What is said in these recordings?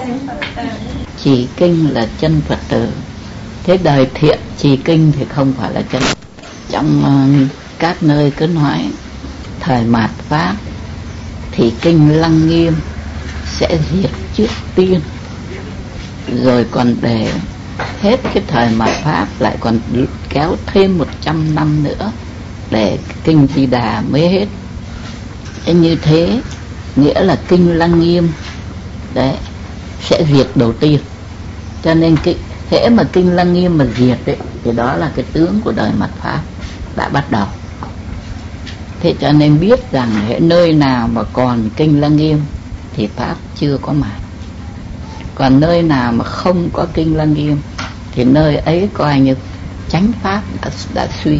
Trì kinh là chân Phật tử. Thế đời thiện trì kinh thì không phải là chân. Trong các nơi cứ nói thời mạt Pháp thì kinh Lăng Nghiêm sẽ diệt trước tiên, rồi còn để hết cái thời mạt Pháp lại còn kéo thêm 100 năm nữa để kinh Di Đà mới hết. Thế như thế nghĩa là kinh Lăng Nghiêm đấy sẽ diệt đầu tiên. Cho nên hễ mà kinh Lăng Nghiêm mà diệt đấy thì đó là cái tướng của đời mạt Pháp đã bắt đầu. Thế cho nên biết rằng hễ nơi nào mà còn kinh Lăng Nghiêm thì Pháp chưa có mạt. Còn nơi nào mà không có kinh Lăng Nghiêm thì nơi ấy coi như chánh Pháp đã suy.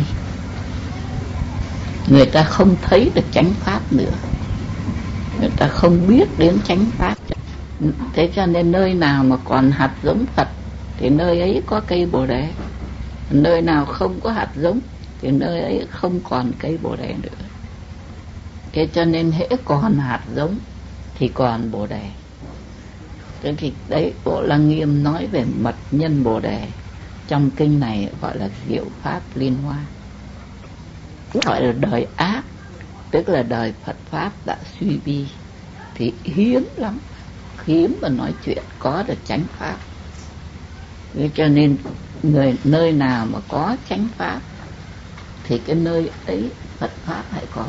Người ta không thấy được chánh Pháp nữa, người ta không biết đến chánh Pháp. Thế cho nên nơi nào mà còn hạt giống Phật thì nơi ấy có cây Bồ Đề. Nơi nào không có hạt giống thì nơi ấy không còn cây Bồ Đề nữa. Thế cho nên hễ còn hạt giống thì còn Bồ Đề. Thế thì đấy, Bộ Lăng Nghiêm nói về mật nhân Bồ Đề. Trong kinh này gọi là diệu pháp liên hoa, gọi là đời ác, tức là đời Phật Pháp đã suy vi thì hiếm lắm, hiếm mà nói chuyện có được chánh Pháp. Thế cho nên nơi nào mà có chánh Pháp thì cái nơi ấy Phật Pháp hãy có.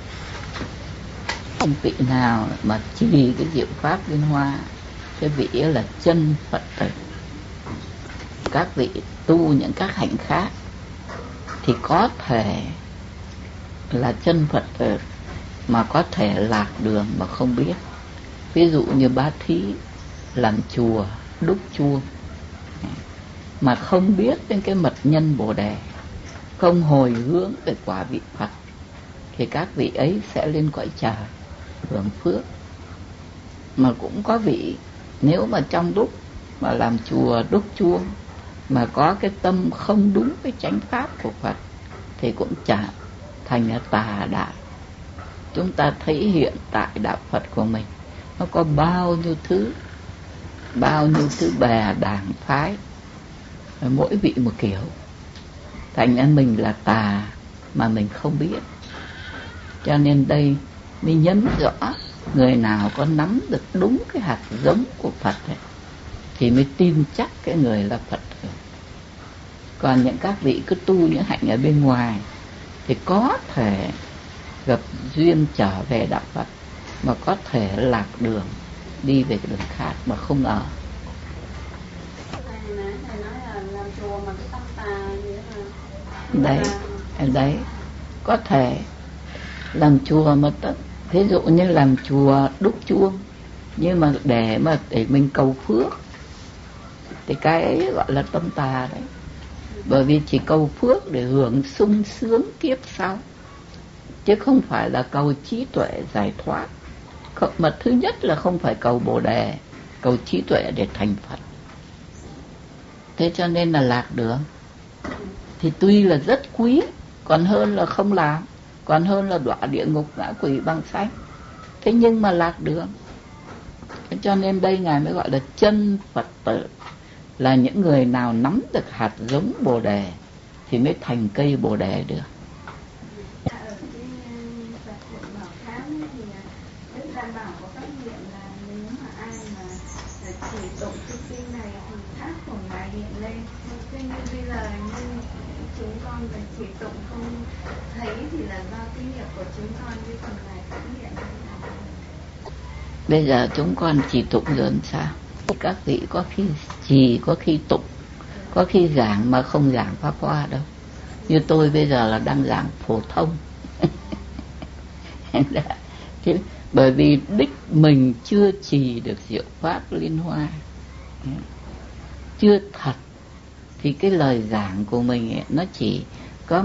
Không vị nào mà trì cái diệu pháp liên hoa, cái vị ấy là chân Phật tử. Các vị tu những các hạnh khác thì có thể là chân Phật tử mà có thể lạc đường mà không biết. Ví dụ như Bá Thí làm chùa đúc chuông mà không biết đến cái mật nhân Bồ Đề, không hồi hướng về quả vị Phật, thì các vị ấy sẽ lên cõi trời hưởng phước. Mà cũng có vị nếu mà trong đúc mà làm chùa đúc chuông mà có cái tâm không đúng với chánh pháp của Phật thì cũng chả thành là tà đạo. Chúng ta thấy hiện tại đạo Phật của mình nó có bao nhiêu thứ bè đảng phái, mỗi vị một kiểu, thành ra mình là tà mà mình không biết. Cho nên đây mới nhấn rõ người nào có nắm được đúng cái hạt giống của Phật ấy, thì mới tin chắc cái người là Phật. Còn những các vị cứ tu những hạnh ở bên ngoài thì có thể gặp duyên trở về đạo Phật, mà có thể lạc đường đi về cái đường khác mà không ngờ. Đấy có thể làm chùa mà ví dụ như làm chùa đúc chuông, nhưng mà để mình cầu phước thì cái ấy gọi là tâm tà đấy. Bởi vì chỉ cầu phước để hưởng sung sướng kiếp sau, chứ không phải là cầu trí tuệ giải thoát. Mà thứ nhất là không phải cầu Bồ Đề, cầu trí tuệ để thành Phật. Thế cho nên là lạc đường thì tuy là rất quý, còn hơn là không làm, còn hơn là đọa địa ngục ngã quỷ băng xanh. Thế nhưng mà lạc đường. Thế cho nên đây Ngài mới gọi là chân Phật tử, là những người nào nắm được hạt giống Bồ Đề thì mới thành cây Bồ Đề được. Chúng con phải chỉ tụng không thấy thì là do kinh nghiệm của chúng con, chứ còn Ngài phát hiện. Bây giờ chúng con chỉ tụng rồi làm sao? Các vị có khi chỉ có khi tụng, có khi giảng mà không giảng pháp hoa đâu. Như tôi bây giờ là đang giảng phổ thông. Bởi vì đích mình chưa trì được diệu pháp liên hoa, chưa thật, thì cái lời giảng của mình ấy, nó chỉ có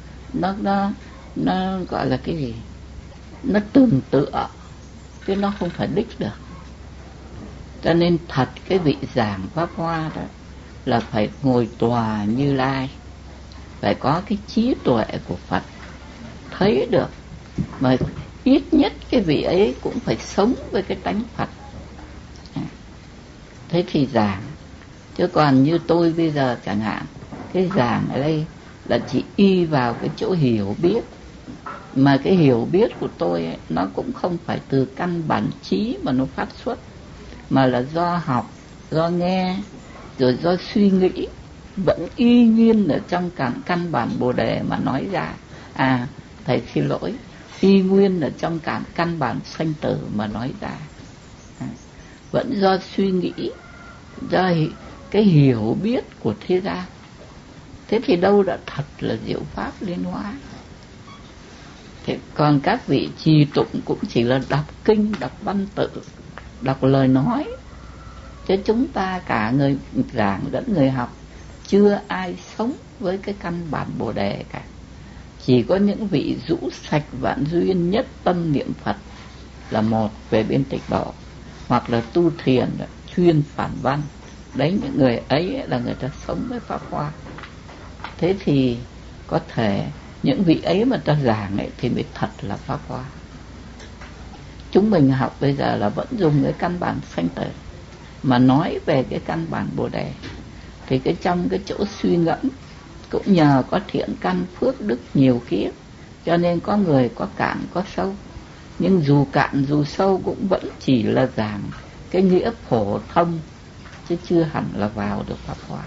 nó gọi là cái gì, nó tưởng tựa chứ nó không phải đích được. Cho nên thật cái vị giảng pháp hoa đó là phải ngồi tòa Như Lai, phải có cái trí tuệ của Phật, thấy được. Mà ít nhất cái vị ấy cũng phải sống với cái tánh Phật. Thế thì giảng. Chứ còn như tôi bây giờ chẳng hạn, cái giảng ở đây là chỉ y vào cái chỗ hiểu biết. Mà cái hiểu biết của tôi ấy, nó cũng không phải từ căn bản trí mà nó phát xuất, mà là do học, do nghe, rồi do suy nghĩ, vẫn y nguyên ở trong căn bản Bồ Đề mà nói ra. Thầy xin lỗi, y nguyên ở trong căn bản sanh tử mà nói ra. Vẫn do suy nghĩ, do cái hiểu biết của thế gian. Thế thì đâu đã thật là diệu pháp liên hóa. Thế còn các vị trì tụng cũng chỉ là đọc kinh, đọc văn tự, đọc lời nói. Chứ chúng ta cả người giảng lẫn người học chưa ai sống với cái căn bản Bồ Đề cả. Chỉ có những vị rũ sạch vạn duyên nhất tâm niệm Phật là một về bên Tịnh Độ, hoặc là tu thiền chuyên phản văn. Đấy, những người ấy là người ta sống với Pháp Hoa. Thế thì có thể những vị ấy mà ta giảng ấy thì mới thật là Pháp Hoa. Chúng mình học bây giờ là vẫn dùng cái căn bản sanh tử mà nói về cái căn bản Bồ Đề. Thì cái trong cái chỗ suy ngẫm cũng nhờ có thiện căn phước đức nhiều kiếp, cho nên có người có cạn có sâu. Nhưng dù cạn dù sâu cũng vẫn chỉ là giảng cái nghĩa phổ thông, chứ chưa hẳn là vào được Pháp Hoa.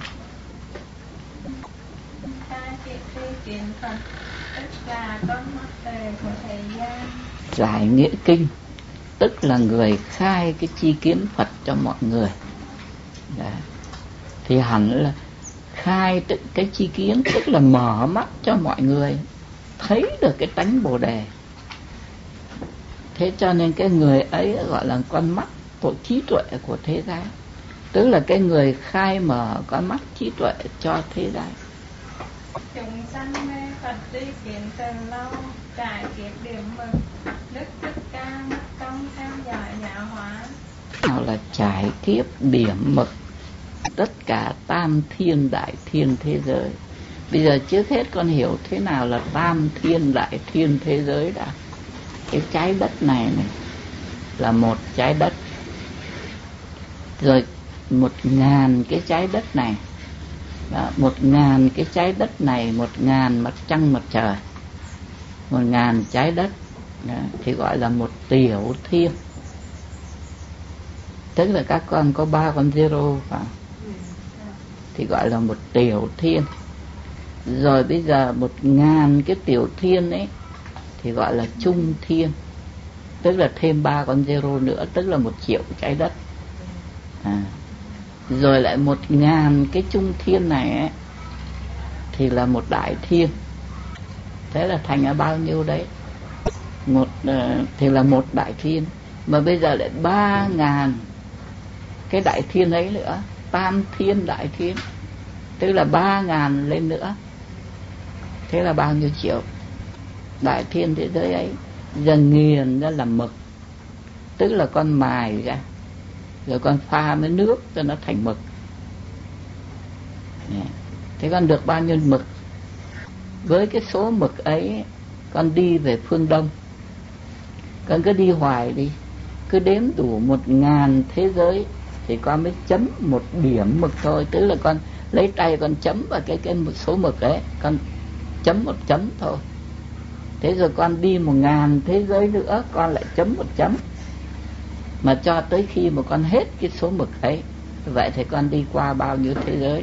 Giải nghĩa kinh tức là người khai cái chi kiến Phật cho mọi người. Đấy. Thì hẳn là khai cái chi kiến, tức là mở mắt cho mọi người thấy được cái tánh Bồ Đề. Thế cho nên cái người ấy gọi là con mắt của trí tuệ của thế gian, tức là cái người khai mở con mắt trí tuệ cho thế gian. Chúng sanh mê Phật đi kiến từ lâu, trải kiếp điểm mực, đức tất ca mất công theo dõi nhã hóa. Nào là trải kiếp điểm mực tất cả tam thiên đại thiên thế giới. Bây giờ trước hết con hiểu thế nào là tam thiên đại thiên thế giới đã. Cái trái đất này là một trái đất, rồi 1000 cái trái đất này, 1000 cái trái đất này, 1000 mặt trăng mặt trời, 1000 trái đất. Đó, thì gọi là một tiểu thiên. Tức là các con có 3 con zero phải, thì gọi là một tiểu thiên. Rồi bây giờ 1000 cái tiểu thiên ấy thì gọi là trung thiên, tức là thêm 3 con zero nữa, tức là 1 triệu trái đất. Rồi lại 1000 cái trung thiên này ấy, thì là một đại thiên. Thế là thành là bao nhiêu đấy? Thì là một đại thiên. Mà bây giờ lại 3000 cái đại thiên ấy nữa, tam thiên đại thiên, tức là 3000 lên nữa. Thế là bao nhiêu triệu đại thiên thế giới ấy? Giờ nghiền ra là mực, tức là con mài ra, rồi con pha với nước cho nó thành mực. Thế con được bao nhiêu mực? Với cái số mực ấy, con đi về phương Đông, con cứ đi hoài đi, cứ đếm đủ 1000 thế giới thì con mới chấm một điểm mực thôi. Tức là con lấy tay con chấm vào cái số mực ấy, con chấm một chấm thôi. Thế rồi con đi 1000 thế giới nữa, con lại chấm một chấm. Mà cho tới khi mà con hết cái số mực ấy, vậy thì con đi qua bao nhiêu thế giới,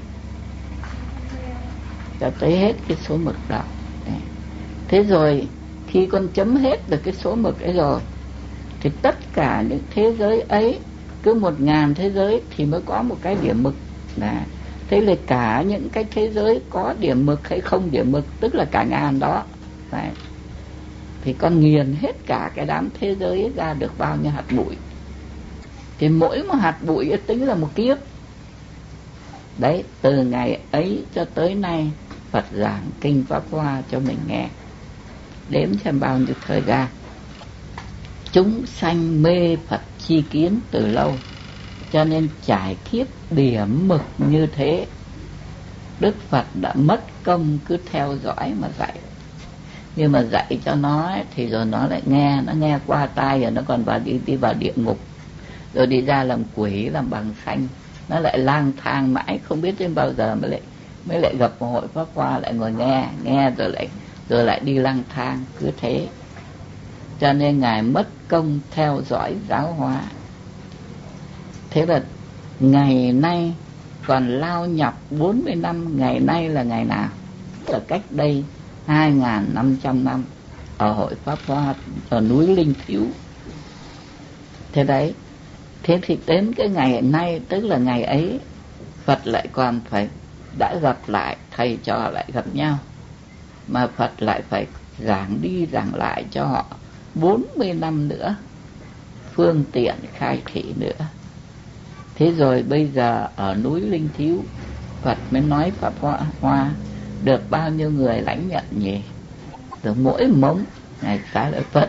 cho tới hết cái số mực đó. Thế rồi khi con chấm hết được cái số mực ấy rồi, thì tất cả những thế giới ấy, cứ 1000 thế giới thì mới có một cái điểm mực. Thế là cả những cái thế giới có điểm mực hay không điểm mực, tức là cả ngàn đó. Đấy. Thì con nghiền hết cả cái đám thế giới ấy ra được bao nhiêu hạt bụi. Thì mỗi một hạt bụi ấy tính là một kiếp. Đấy, từ ngày ấy cho tới nay Phật giảng kinh Pháp Hoa cho mình nghe, đếm xem bao nhiêu thời gian. Chúng sanh mê Phật chi kiến từ lâu, cho nên trải kiếp điểm mực như thế. Đức Phật đã mất công cứ theo dõi mà dạy. Nhưng mà dạy cho nó ấy, thì rồi nó lại nghe, nó nghe qua tai, rồi nó còn đi vào địa ngục, rồi đi ra làm quỷ, làm bằng xanh, nó lại lang thang mãi không biết đến bao giờ mới lại gặp một hội Pháp Hoa, lại ngồi nghe rồi lại đi lang thang cứ thế. Cho nên Ngài mất công theo dõi giáo hóa. Thế là ngày nay còn lao nhập 40 năm, ngày nay là ngày nào? Là cách đây 2.500 năm ở hội Pháp Hoa ở núi Linh Thiếu. Thế đấy, thế thì đến cái ngày nay, tức là ngày ấy Phật lại còn phải đã gặp lại, thầy trò lại gặp nhau, mà Phật lại phải giảng đi giảng lại cho họ 40 năm nữa, phương tiện khai thị nữa. Thế rồi bây giờ ở núi Linh Thiếu, Phật mới nói Pháp Hoa được bao nhiêu người lãnh nhận nhỉ? Được mỗi mống Ngài Xá Lợi Phất.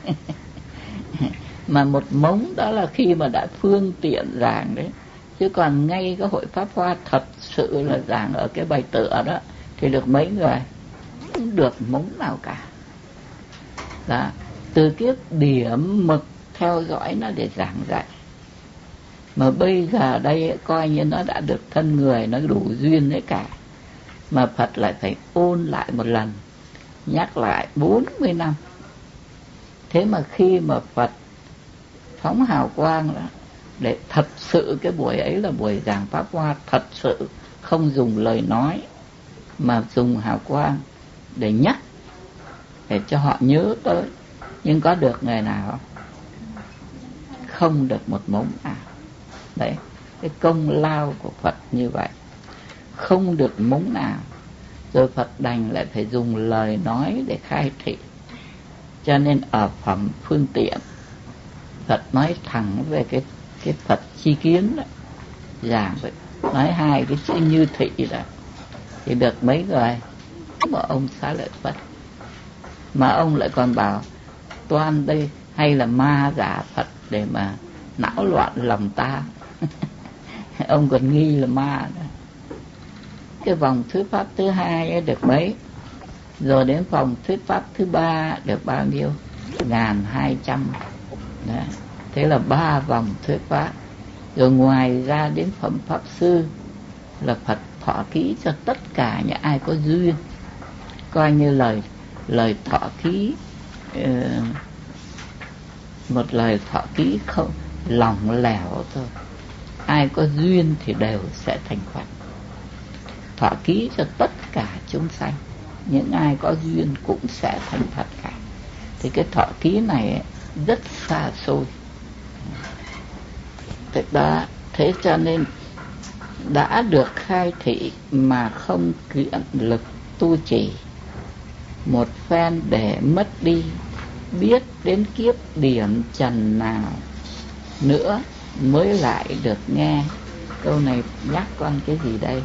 Mà một mống đó là khi mà đã phương tiện giảng đấy. Chứ còn ngay cái hội Pháp Hoa thật sự là giảng ở cái bài tựa đó thì được mấy người? Không được mống nào cả. Đó. Từ kiếp điểm mực theo dõi nó để giảng dạy. Mà bây giờ đây coi như nó đã được thân người, nó đủ duyên đấy cả. Mà Phật lại phải ôn lại một lần, nhắc lại 40 năm. Thế mà khi mà Phật phóng hào quang đó, để thật sự cái buổi ấy là buổi giảng Pháp Hoa thật sự, không dùng lời nói mà dùng hào quang để nhắc, để cho họ nhớ tới. Nhưng có được người nào không? Không được một mống nào. Đấy, cái công lao của Phật như vậy, không được mống nào. Rồi Phật đành lại phải dùng lời nói để khai thị. Cho nên ở phẩm phương tiện, Phật nói thẳng về cái Phật chi kiến đó, giảng vậy, nói hai cái chữ như thị đó, thì được mấy người? Mà ông Xá Lợi Phất. Mà ông lại còn bảo toan đây hay là ma giả Phật để mà não loạn lòng ta. Ông còn nghi là ma đó. Cái vòng thuyết pháp thứ hai ấy được mấy? Rồi đến vòng thuyết pháp thứ ba được bao nhiêu? 1.200. Đấy. Thế là 3 vòng thuyết pháp. Rồi ngoài ra đến phẩm Pháp Sư là Phật thọ ký cho tất cả những ai có duyên. Coi như lời thọ ký, một lời thọ ký không lỏng lẻo thôi. Ai có duyên thì đều sẽ thành Phật. Thọ ký cho tất cả chúng sanh, những ai có duyên cũng sẽ thành Phật cả. Thì cái thọ ký này ấy, rất xa xôi. Thế cho nên đã được khai thị mà không kiện lực tu trì, một phen để mất đi, biết đến kiếp điểm trần nào nữa mới lại được nghe. Câu này nhắc con cái gì đây?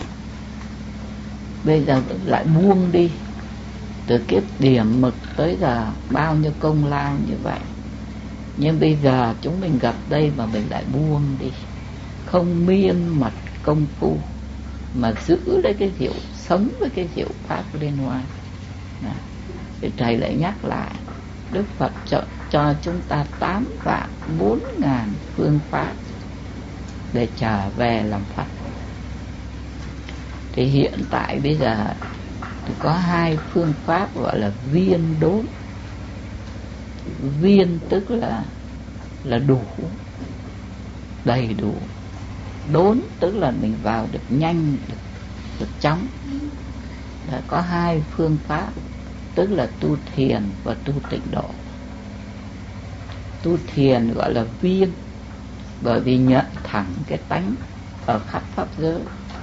Bây giờ lại buông đi. Từ kiếp điểm mực tới giờ bao nhiêu công lao như vậy, nhưng bây giờ chúng mình gặp đây mà mình lại buông đi, không miên mật công phu mà giữ lấy cái diệu, sống với cái diệu pháp liên hoa. Thì thầy lại nhắc lại, Đức Phật cho chúng ta 8.400.000 phương pháp để trở về làm Phật. Thì hiện tại bây giờ thì có 2 phương pháp gọi là viên đốn. Viên tức là đủ, đầy đủ. Đốn tức là mình vào được nhanh, được chóng. Đã có 2 phương pháp, tức là tu thiền và tu tịnh độ. Tu thiền gọi là viên, bởi vì nhận thẳng cái tánh ở khắp pháp giới.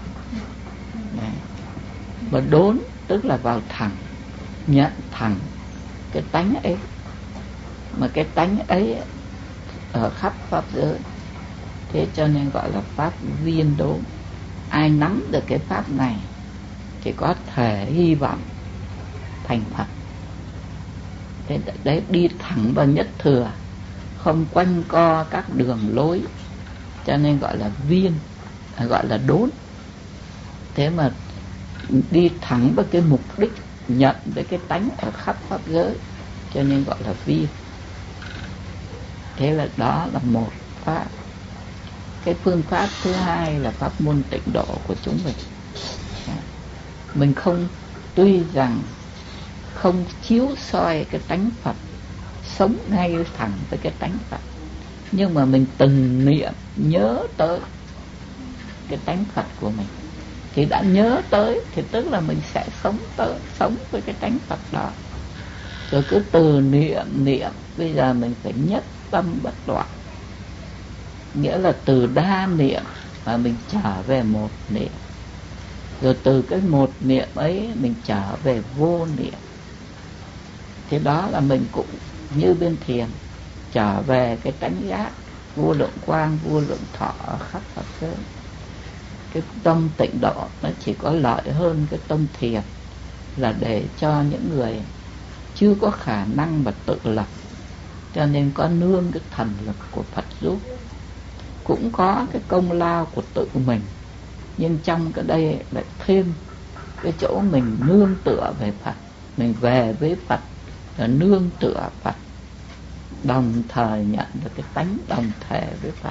Và đốn tức là vào thẳng, nhận thẳng cái tánh ấy. Mà cái tánh ấy ở khắp pháp giới. Thế cho nên gọi là pháp viên đốn. Ai nắm được cái pháp này thì có thể hy vọng thành Phật. Thế đấy, đi thẳng vào nhất thừa, không quanh co các đường lối, cho nên gọi là viên, gọi là đốn. Thế mà đi thẳng vào cái mục đích nhận với cái tánh ở khắp pháp giới, cho nên gọi là viên. Thế là đó là một pháp. Cái phương pháp thứ hai là pháp môn tịnh độ của chúng mình. Mình không, tuy rằng không chiếu soi cái tánh Phật, sống ngay thẳng với cái tánh Phật, nhưng mà mình từng niệm nhớ tới cái tánh Phật của mình, thì đã nhớ tới thì tức là mình sẽ sống với cái tánh Phật đó. Rồi cứ từ niệm, bây giờ mình phải nhất tâm bất loạn, nghĩa là từ đa niệm mà mình trở về một niệm, rồi từ cái một niệm ấy mình trở về vô niệm. Thế đó là mình cũng như bên thiền trở về cái tánh giác vô lượng quang, vô lượng thọ ở khắp Phật giới. Cái tâm tịnh độ nó chỉ có lợi hơn cái tâm thiền, là để cho những người chưa có khả năng mà tự lập, cho nên có nương cái thần lực của Phật giúp, cũng có cái công lao của tự mình, nhưng trong cái đây lại thêm cái chỗ mình nương tựa về Phật, mình về với Phật là nương tựa Phật, đồng thời nhận được cái tánh đồng thể với Phật.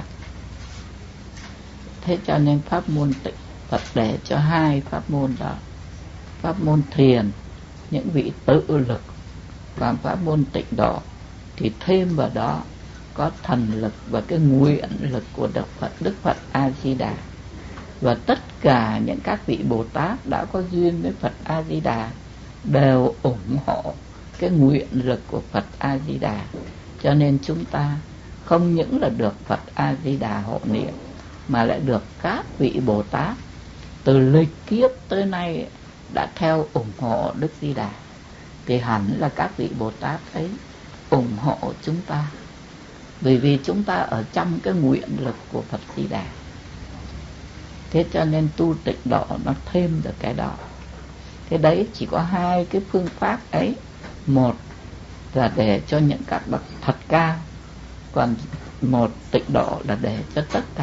Thế cho nên pháp môn tịnh Phật để cho hai pháp môn đó, pháp môn thiền những vị tự lực, và pháp môn tịnh độ thì thêm vào đó có thần lực và cái nguyện lực của Đức Phật A Di Đà. Và tất cả những các vị Bồ Tát đã có duyên với Phật A Di Đà đều ủng hộ cái nguyện lực của Phật A Di Đà, cho nên chúng ta không những là được Phật A Di Đà hộ niệm, mà lại được các vị Bồ Tát từ lịch kiếp tới nay đã theo ủng hộ Đức Di Đà, thì hẳn là các vị Bồ Tát ấy ủng hộ chúng ta, bởi vì chúng ta ở trong cái nguyện lực của Phật Di Đà. Thế cho nên tu tịnh độ nó thêm được cái đó. Thế đấy chỉ có hai cái phương pháp ấy, một là để cho những các bậc thật cao, còn một tịnh độ là để cho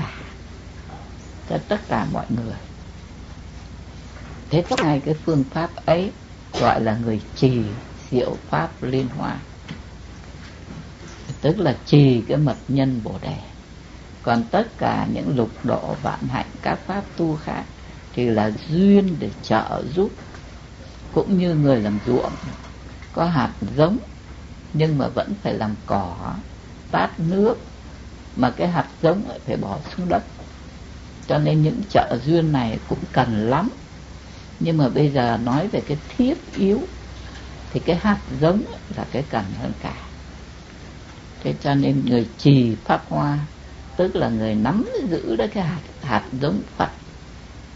tất cả mọi người. Thế hai cái phương pháp ấy gọi là người trì diệu pháp liên hoa, tức là trì cái mật nhân Bồ Đề. Còn tất cả những lục độ vạn hạnh các pháp tu khác thì là duyên để trợ giúp. Cũng như người làm ruộng, có hạt giống nhưng mà vẫn phải làm cỏ, tát nước, mà cái hạt giống lại phải bỏ xuống đất. Cho nên những trợ duyên này cũng cần lắm. Nhưng mà bây giờ nói về cái thiết yếu thì cái hạt giống là cái cần hơn cả. Thế cho nên người trì pháp hoa tức là người nắm giữ đấy cái hạt giống Phật